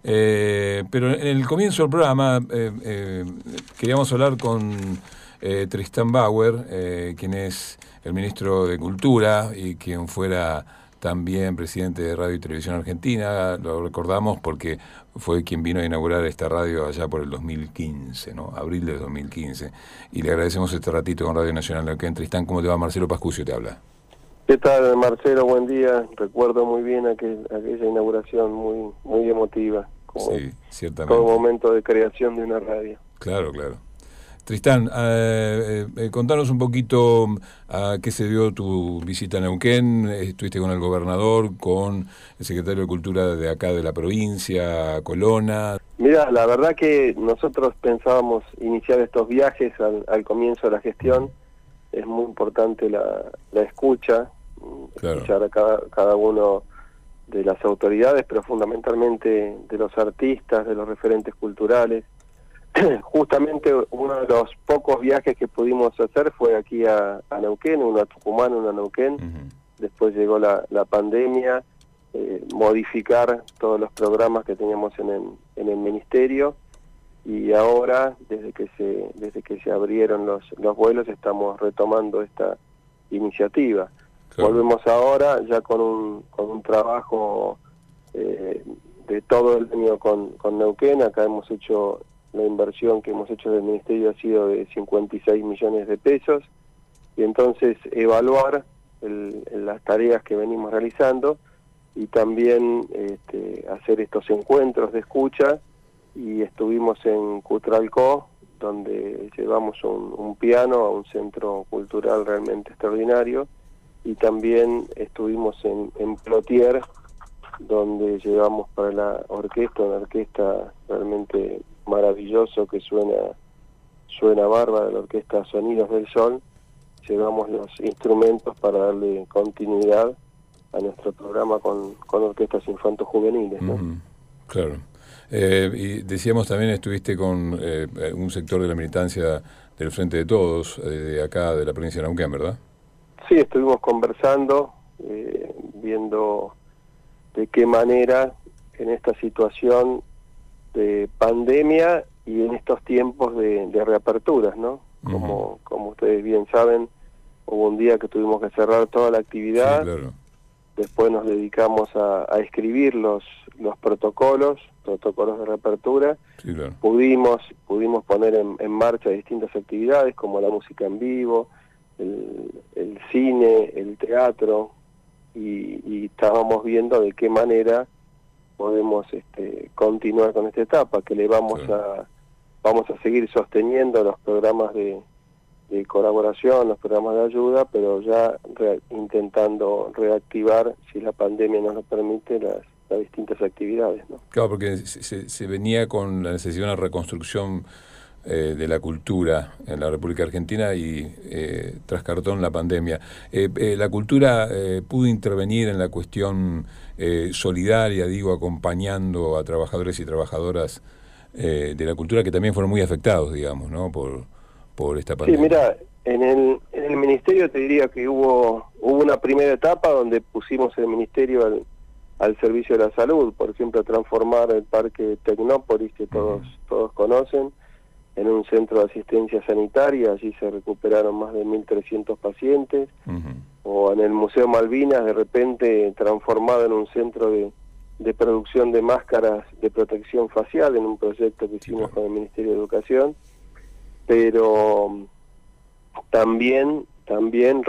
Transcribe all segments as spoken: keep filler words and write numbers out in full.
Eh, pero en el comienzo del programa eh, eh, queríamos hablar con eh, Tristán Bauer, eh, quien es el ministro de Cultura y quien fuera también presidente de Radio y Televisión Argentina. Lo recordamos porque fue quien vino a inaugurar esta radio allá por el dos mil quince, ¿no? Abril del dos mil quince. Y le agradecemos este ratito con Radio Nacional Neuquén. Tristán, ¿cómo te va? Marcelo Pascucio te habla. ¿Qué tal, Marcelo? Buen día. Recuerdo muy bien aquel, aquella inauguración muy muy emotiva. Como sí, ciertamente. Todo momento de creación de una radio. Claro, claro. Tristán, eh, eh, contanos un poquito a qué se dio tu visita a Neuquén. Estuviste con el gobernador, con el secretario de Cultura de acá de la provincia, Colonna. Mira, la verdad que nosotros pensábamos iniciar estos viajes al, al comienzo de la gestión. Es muy importante la, la escucha, claro. Escuchar a cada, cada uno de las autoridades, pero fundamentalmente de los artistas, de los referentes culturales. Justamente uno de los pocos viajes que pudimos hacer fue aquí a, a Neuquén, uno a Tucumán, uno a Neuquén. Uh-huh. Después llegó la, la pandemia, eh, modificar todos los programas que teníamos en el, en el ministerio, y ahora, desde que se desde que se abrieron los, los vuelos, estamos retomando esta iniciativa. Claro. Volvemos ahora ya con un, con un trabajo eh, de todo el año con, con Neuquén. Acá hemos hecho... La inversión que hemos hecho del Ministerio ha sido de cincuenta y seis millones de pesos, y entonces evaluar el, las tareas que venimos realizando y también este, hacer estos encuentros de escucha. Y estuvimos en Cutralcó, donde llevamos un, un piano a un centro cultural realmente extraordinario, y también estuvimos en, en Plotier, donde llevamos para la orquesta, una orquesta realmente maravilloso que suena suena bárbara, la orquesta Sonidos del Sol. Llevamos los instrumentos para darle continuidad a nuestro programa con, con orquestas infanto-juveniles, ¿no? Mm, claro. Eh, y decíamos también, estuviste con eh, un sector de la militancia del Frente de Todos, eh, de acá, de la provincia de Neuquén, ¿verdad? Sí, estuvimos conversando, eh, viendo de qué manera en esta situación de pandemia y en estos tiempos de, de reaperturas, ¿no? Como, uh-huh. como ustedes bien saben, hubo un día que tuvimos que cerrar toda la actividad. Sí, claro. Después nos dedicamos a, a escribir los los protocolos, protocolos de reapertura. Sí, claro. Pudimos pudimos poner en, en marcha distintas actividades como la música en vivo, el, el cine, el teatro, y, y estábamos viendo de qué manera podemos este, continuar con esta etapa, que le vamos sí. a vamos a seguir sosteniendo los programas de, de colaboración, los programas de ayuda, pero ya re, intentando reactivar, si la pandemia nos lo permite, las, las distintas actividades, ¿no? Claro, porque se, se venía con la necesidad de una reconstrucción eh, de la cultura en la República Argentina y eh, tras cartón la pandemia. Eh, eh, la cultura eh, pudo intervenir en la cuestión eh, solidaria, digo, acompañando a trabajadores y trabajadoras eh, de la cultura que también fueron muy afectados, digamos, ¿no? Por, por esta pandemia. Sí, mira, en el, en el ministerio te diría que hubo, hubo una primera etapa donde pusimos el ministerio al, al servicio de la salud, por ejemplo, transformar el Parque Tecnópolis, que todos, uh-huh. todos conocen, en un centro de asistencia sanitaria. Allí se recuperaron más de mil trescientos pacientes, uh-huh. o en el Museo Malvinas, de repente transformado en un centro de, de producción de máscaras de protección facial, en un proyecto que hicimos sí, claro. con el Ministerio de Educación. Pero también también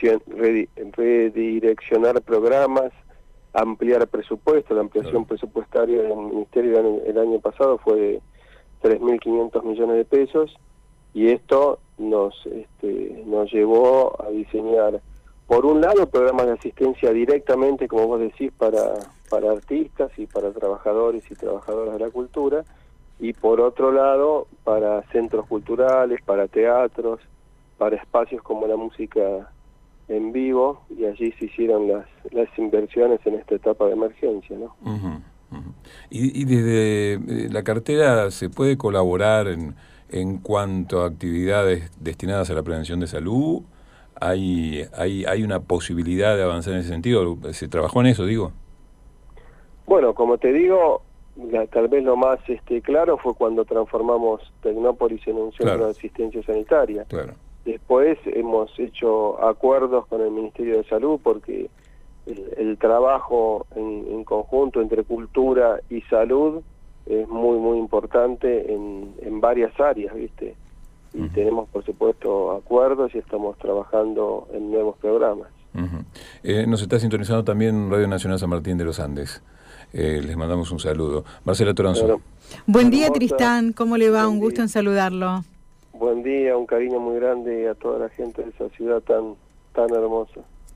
redireccionar programas, ampliar presupuesto. La ampliación claro. presupuestaria del Ministerio el año, el año pasado fue de tres mil quinientos millones de pesos, y esto nos este, nos llevó a diseñar, por un lado, programas de asistencia directamente, como vos decís, para, para artistas y para trabajadores y trabajadoras de la cultura, y por otro lado, para centros culturales, para teatros, para espacios como la música en vivo, y allí se hicieron las, las inversiones en esta etapa de emergencia, ¿no? Uh-huh. Y, y desde la cartera se puede colaborar en, en cuanto a actividades destinadas a la prevención de salud. ¿Hay, hay, hay una posibilidad de avanzar en ese sentido? ¿Se trabajó en eso, digo? Bueno, como te digo, la, tal vez lo más este, claro fue cuando transformamos Tecnópolis en un centro claro. de asistencia sanitaria. Claro. Después hemos hecho acuerdos con el Ministerio de Salud porque el, el trabajo en, en conjunto entre cultura y salud es muy, muy importante en, en varias áreas, ¿viste? Y uh-huh. tenemos, por supuesto, acuerdos y estamos trabajando en nuevos programas. Uh-huh. eh, nos está sintonizando también Radio Nacional San Martín de los Andes. Eh, les mandamos un saludo. Marcela Toranzo. Bueno, buen día, Tristán. ¿Cómo le va? Un gusto día. en saludarlo. Buen día, un cariño muy grande a toda la gente de esa ciudad tan, tan hermosa.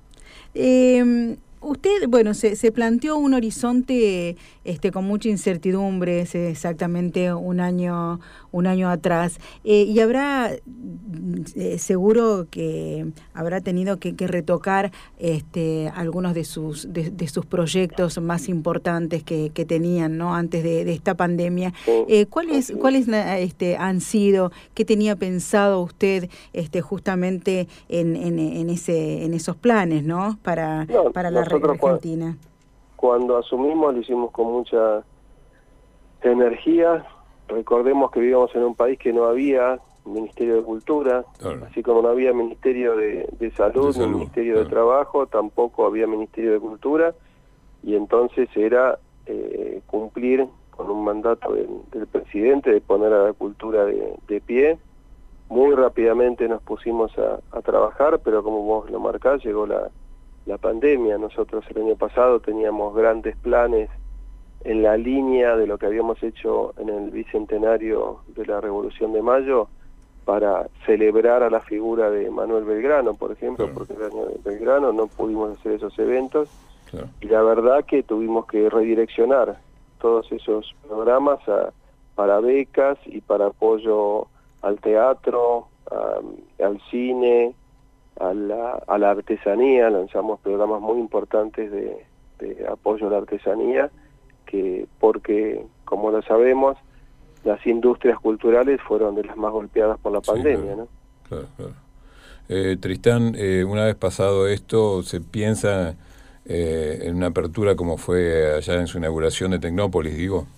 Eh, usted, bueno, se, se planteó un horizonte este, con mucha incertidumbre hace exactamente un año, un año atrás. Eh, y habrá, eh, seguro que habrá tenido que, que retocar este, algunos de sus, de, de sus proyectos más importantes que, que tenían, ¿no? Antes de, de esta pandemia. Eh, ¿Cuáles, cuáles este, han sido? ¿Qué tenía pensado usted este, justamente en, en, en, ese, en esos planes, ¿no? Para, no, para la Argentina. Cuando asumimos lo hicimos con mucha energía. Recordemos que vivíamos en un país que no había Ministerio de Cultura, claro. así como no había Ministerio de, de Salud, de salud, ni Ministerio claro. de Trabajo, tampoco había Ministerio de Cultura, y entonces era eh, cumplir con un mandato del, del presidente de poner a la cultura de, de pie. Muy rápidamente nos pusimos a, a trabajar, pero como vos lo marcás, llegó la, la pandemia. Nosotros el año pasado teníamos grandes planes en la línea de lo que habíamos hecho en el bicentenario de la Revolución de Mayo para celebrar a la figura de Manuel Belgrano, por ejemplo, claro. porque el año de Belgrano no pudimos hacer esos eventos, claro. y la verdad que tuvimos que redireccionar todos esos programas a, para becas y para apoyo al teatro, a, al cine, a la, a la artesanía. Lanzamos programas muy importantes de, de apoyo a la artesanía, que porque, como lo sabemos, las industrias culturales fueron de las más golpeadas por la pandemia, sí, claro, ¿no? Claro, claro. Eh, Tristán, eh, una vez pasado esto, ¿se piensa eh, en una apertura como fue allá en su inauguración de Tecnópolis, digo?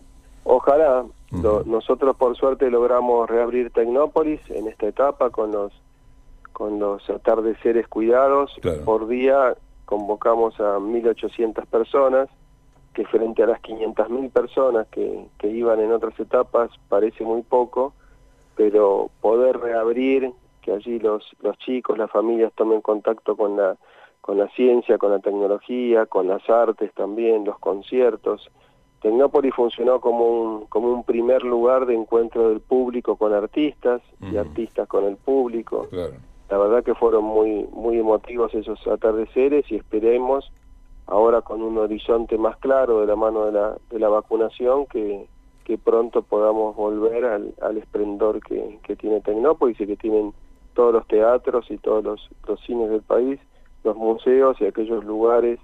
Ojalá. Uh-huh. Lo, nosotros, por suerte, logramos reabrir Tecnópolis en esta etapa con los con los atardeceres cuidados. Claro. Por día convocamos a mil ochocientas personas, que frente a las quinientas mil personas que, que iban en otras etapas parece muy poco, pero poder reabrir, que allí los, los chicos, las familias tomen contacto con la, con la ciencia, con la tecnología, con las artes también, los conciertos. Tecnópolis funcionó como un, como un primer lugar de encuentro del público con artistas, uh-huh. y artistas con el público. Claro. La verdad que fueron muy, muy emotivos esos atardeceres y esperemos ahora con un horizonte más claro de la mano de la, de la vacunación, que, que pronto podamos volver al, al esplendor que, que tiene Tecnópolis y que tienen todos los teatros y todos los, los cines del país, los museos y aquellos lugares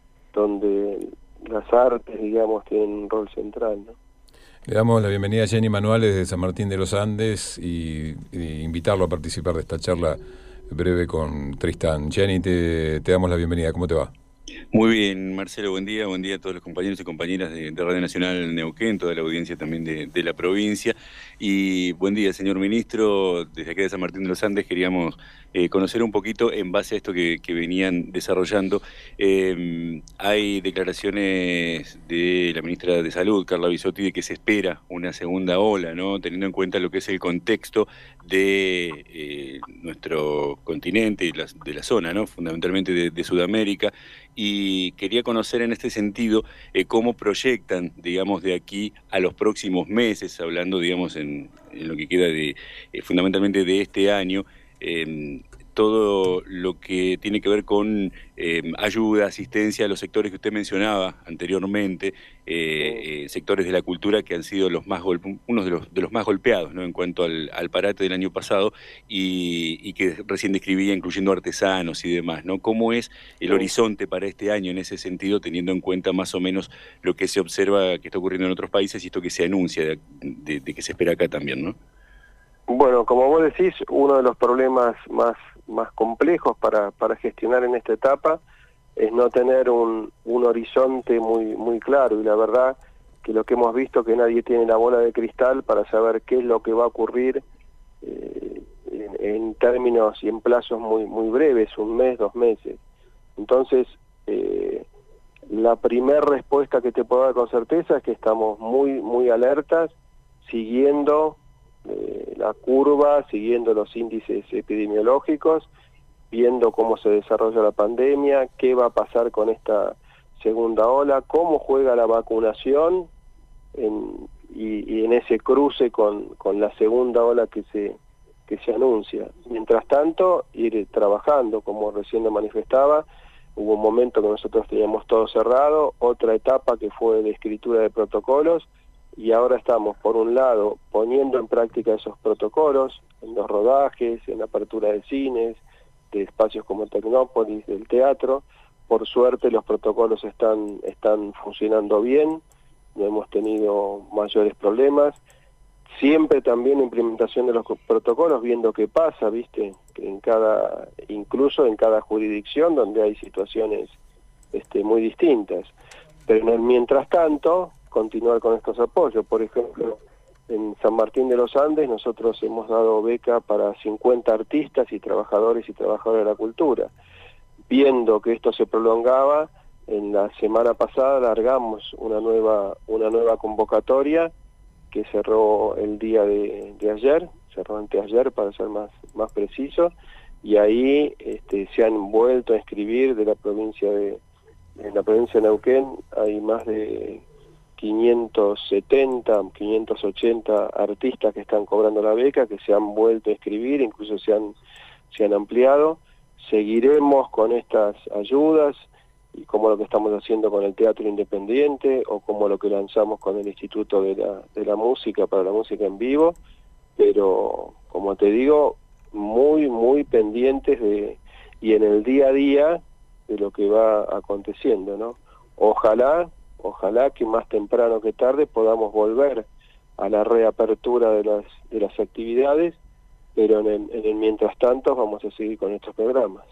donde las artes, digamos, tienen un rol central, ¿no? Le damos la bienvenida a Jenny Manuales de San Martín de los Andes y, y invitarlo a participar de esta charla breve con Tristán. Jenny, te, te damos la bienvenida. ¿Cómo te va? Muy bien, Marcelo, buen día, buen día a todos los compañeros y compañeras de, de Radio Nacional Neuquén, toda la audiencia también de, de la provincia, y buen día, señor ministro. Desde aquí de San Martín de los Andes queríamos eh, conocer un poquito, en base a esto que, que venían desarrollando, eh, hay declaraciones de la ministra de Salud, Carla Bisotti, de que se espera una segunda ola, ¿no? Teniendo en cuenta lo que es el contexto de eh, nuestro continente y la, de la zona, ¿no? Fundamentalmente de, de Sudamérica. Y quería conocer en este sentido eh, cómo proyectan, digamos, de aquí a los próximos meses, hablando, digamos, en, en lo que queda de eh, fundamentalmente de este año, eh, todo lo que tiene que ver con eh, ayuda, asistencia a los sectores que usted mencionaba anteriormente, eh, eh, sectores de la cultura que han sido los más golpe, unos de los, de los más golpeados, ¿no? En cuanto al, al parate del año pasado y, y que recién describía, incluyendo artesanos y demás, ¿no? ¿Cómo es el horizonte para este año en ese sentido, teniendo en cuenta más o menos lo que se observa que está ocurriendo en otros países y esto que se anuncia de, de, de que se espera acá también, ¿no? Bueno, como vos decís, uno de los problemas más más complejos para, para gestionar en esta etapa es no tener un, un horizonte muy muy claro, y la verdad que lo que hemos visto, que nadie tiene la bola de cristal para saber qué es lo que va a ocurrir eh, en, en términos y en plazos muy muy breves, un mes, dos meses. Entonces, eh, la primera respuesta que te puedo dar con certeza es que estamos muy muy alertas, siguiendo eh, la curva, siguiendo los índices epidemiológicos, viendo cómo se desarrolla la pandemia, qué va a pasar con esta segunda ola, cómo juega la vacunación en, y, y en ese cruce con, con la segunda ola que se que se anuncia. Mientras tanto, ir trabajando, como recién lo manifestaba. Hubo un momento que nosotros teníamos todo cerrado, otra etapa que fue de escritura de protocolos, y ahora estamos, por un lado, poniendo en práctica esos protocolos, en los rodajes, en la apertura de cines, de espacios como Tecnópolis, del teatro. Por suerte los protocolos están, están funcionando bien, no hemos tenido mayores problemas. Siempre también la implementación de los protocolos, viendo qué pasa, viste, que en cada, incluso en cada jurisdicción donde hay situaciones este, muy distintas. Pero en el mientras tanto, continuar con estos apoyos. Por ejemplo, en San Martín de los Andes nosotros hemos dado beca para cincuenta artistas y trabajadores y trabajadoras de la cultura. Viendo que esto se prolongaba, en la semana pasada largamos una nueva, una nueva convocatoria que cerró el día de, de ayer, cerró anteayer para ser más, más preciso, y ahí este, se han vuelto a inscribir de la provincia de, de la provincia de Neuquén, hay más de quinientos setenta, quinientos ochenta artistas que están cobrando la beca, que se han vuelto a inscribir, incluso se han, se han ampliado. Seguiremos con estas ayudas, y como lo que estamos haciendo con el Teatro Independiente, o como lo que lanzamos con el Instituto de la, de la Música para la Música en Vivo, pero como te digo, muy, muy pendientes de, y en el día a día, de lo que va aconteciendo, ¿no? Ojalá, ojalá que más temprano que tarde podamos volver a la reapertura de las, de las actividades, pero en el, en el mientras tanto vamos a seguir con estos programas.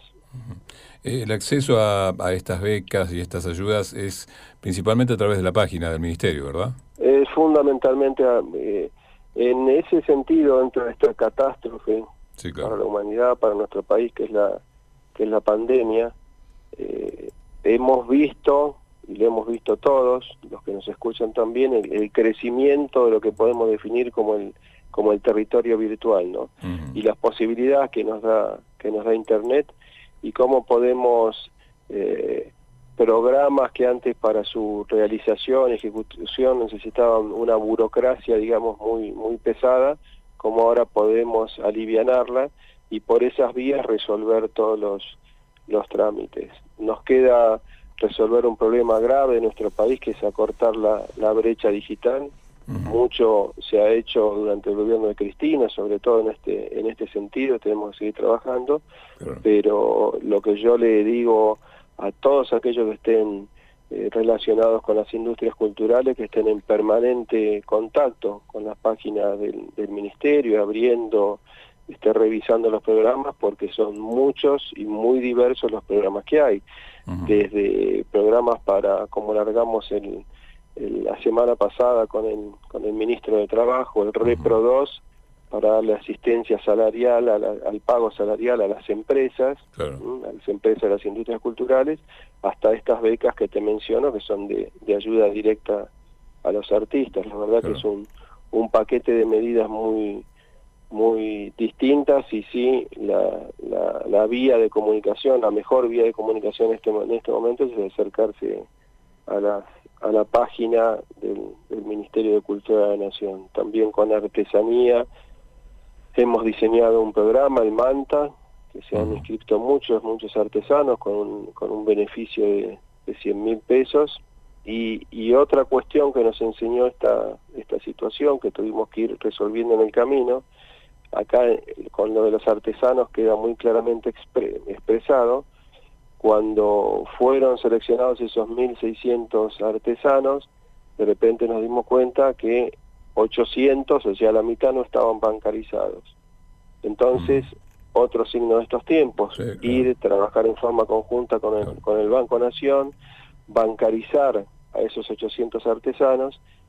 El acceso a, a estas becas y estas ayudas es principalmente a través de la página del Ministerio, ¿verdad? Es fundamentalmente eh, en ese sentido, dentro de esta catástrofe sí, claro. para la humanidad, para nuestro país, que es la que es la pandemia, eh, hemos visto, y lo hemos visto todos, los que nos escuchan también, el, el crecimiento de lo que podemos definir como el como el territorio virtual, ¿no? Uh-huh. Y las posibilidades que nos da que nos da Internet, y cómo podemos eh, programas que antes para su realización, ejecución necesitaban una burocracia, digamos, muy muy pesada, como ahora podemos alivianarla y por esas vías resolver todos los los trámites. Nos queda resolver un problema grave de nuestro país, que es acortar la, la brecha digital. Uh-huh. Mucho se ha hecho durante el gobierno de Cristina, sobre todo en este en este sentido, tenemos que seguir trabajando, claro. Pero lo que yo le digo a todos aquellos que estén eh, relacionados con las industrias culturales, que estén en permanente contacto con las páginas del, del Ministerio, abriendo, esté revisando los programas, porque son muchos y muy diversos los programas que hay. Uh-huh. Desde programas para, como largamos el la semana pasada con el con el ministro de Trabajo, el Repro dos, para darle asistencia salarial, a la, al pago salarial a las empresas, claro. ¿m? a las empresas de las industrias culturales, hasta estas becas que te menciono, que son de, de ayuda directa a los artistas. La verdad claro. que es un, un paquete de medidas muy muy distintas, y sí, la, la, la vía de comunicación, la mejor vía de comunicación en este, en este momento es acercarse a las a la página del, del Ministerio de Cultura de la Nación. También con artesanía hemos diseñado un programa, el Manta, que se han inscrito muchos, muchos artesanos con un, con un beneficio de, de cien mil pesos. Y, y otra cuestión que nos enseñó esta, esta situación, que tuvimos que ir resolviendo en el camino, acá con lo de los artesanos queda muy claramente expre, expresado. Cuando fueron seleccionados esos mil seiscientos artesanos, de repente nos dimos cuenta que ochocientos, o sea, la mitad, no estaban bancarizados. Entonces, mm. otro signo de estos tiempos, sí, claro. ir, trabajar en forma conjunta con el, claro. con el Banco Nación, bancarizar a esos ochocientos artesanos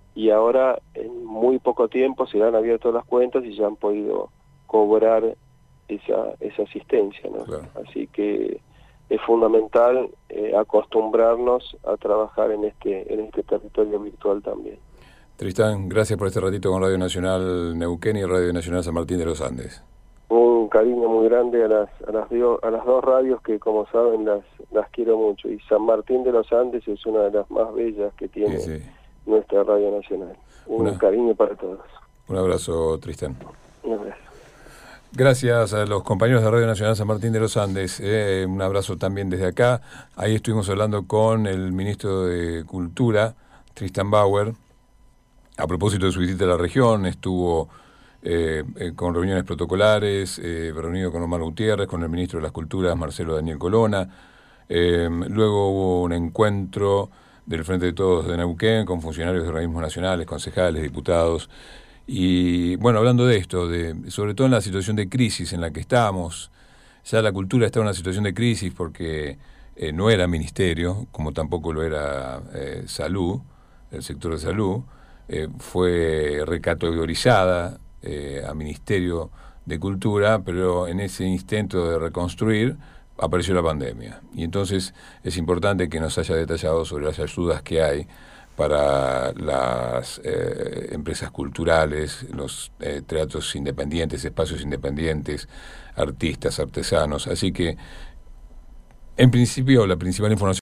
y ahora en muy poco tiempo se le han abierto las cuentas y ya han podido cobrar esa, esa asistencia, ¿no? Claro. Así que es fundamental eh, acostumbrarnos a trabajar en este, en este territorio virtual también. Tristán, gracias por este ratito con Radio Nacional Neuquén y Radio Nacional San Martín de los Andes. Un cariño muy grande a las a las, a las dos radios que, como saben, las las quiero mucho. Y San Martín de los Andes es una de las más bellas que tiene sí, sí. nuestra Radio Nacional. Un una, cariño para todos. Un abrazo, Tristán. Un abrazo. Gracias a los compañeros de Radio Nacional San Martín de los Andes. Eh, un abrazo también desde acá. Ahí estuvimos hablando con el ministro de Cultura, Tristán Bauer. A propósito de su visita a la región, estuvo eh, eh, con reuniones protocolares, eh, reunido con Omar Gutiérrez, con el ministro de las Culturas, Marcelo Daniel Colonna. Eh, luego hubo un encuentro del Frente de Todos de Neuquén con funcionarios de organismos nacionales, concejales, diputados. Y bueno, hablando de esto, de, sobre todo en la situación de crisis en la que estamos, ya la cultura está en una situación de crisis porque eh, no era ministerio, como tampoco lo era eh, salud, el sector de salud. Eh, fue recategorizada eh, a Ministerio de Cultura, pero en ese intento de reconstruir apareció la pandemia. Y entonces es importante que nos haya detallado sobre las ayudas que hay para las eh, empresas culturales, los eh, teatros independientes, espacios independientes, artistas, artesanos. Así que, en principio, la principal información